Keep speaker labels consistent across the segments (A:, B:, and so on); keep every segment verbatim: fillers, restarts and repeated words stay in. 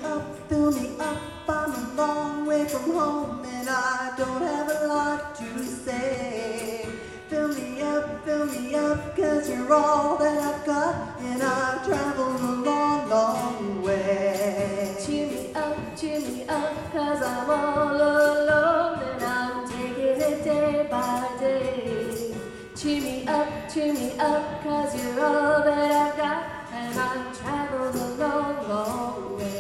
A: up, fill me up. I'm a long way from home and I don't have a lot to say. Fill me up, fill me up, cause you're all that I've got, and I've traveled a long, long way.
B: Cheer me up, cheer me up, cause I'm all alone and I'm taking it day by day. Cheer me up, cheer me up, cause you're all that I've got, and I've traveled a long, long way.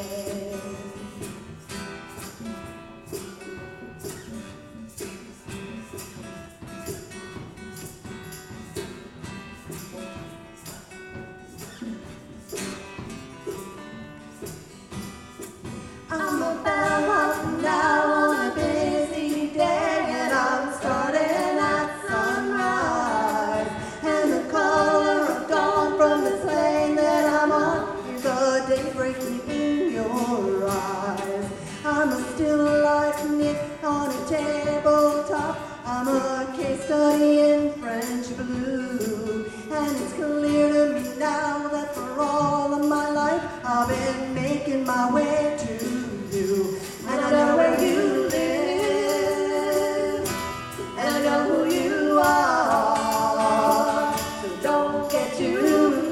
A: I'm about out now on a busy day, and I'm starting at sunrise. And the color of dawn from this plane that I'm on is the day breaking in your eyes. I'm a still life knit on a tabletop. I'm a case study in French blue, and it's clear to me now that for all of my life I've been making my way to you. And I know where you live, and I know who you are. So don't get too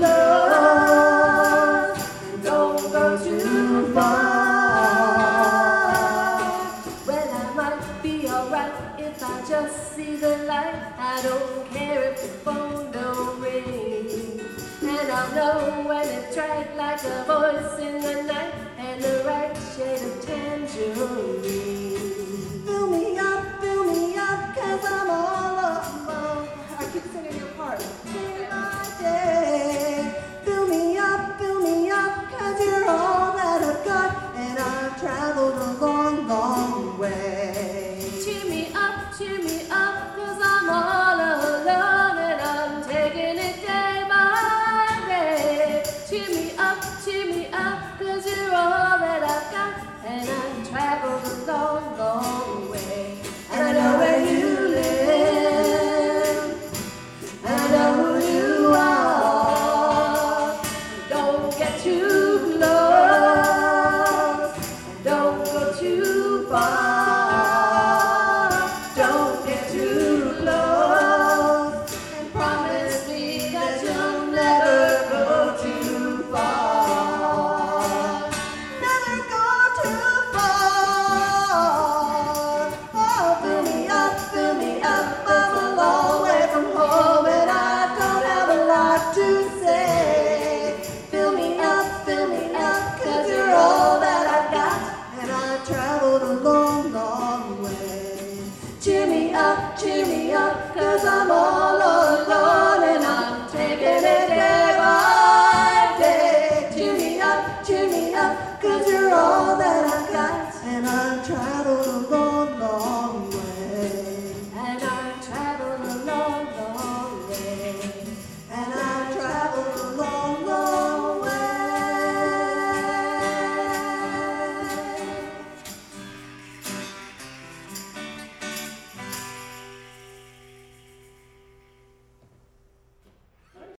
A: lost, and don't go too far.
B: Well, I might be alright if I just see the light. I don't care if the phone don't ring, and I'll know when it's right like a voice in the night.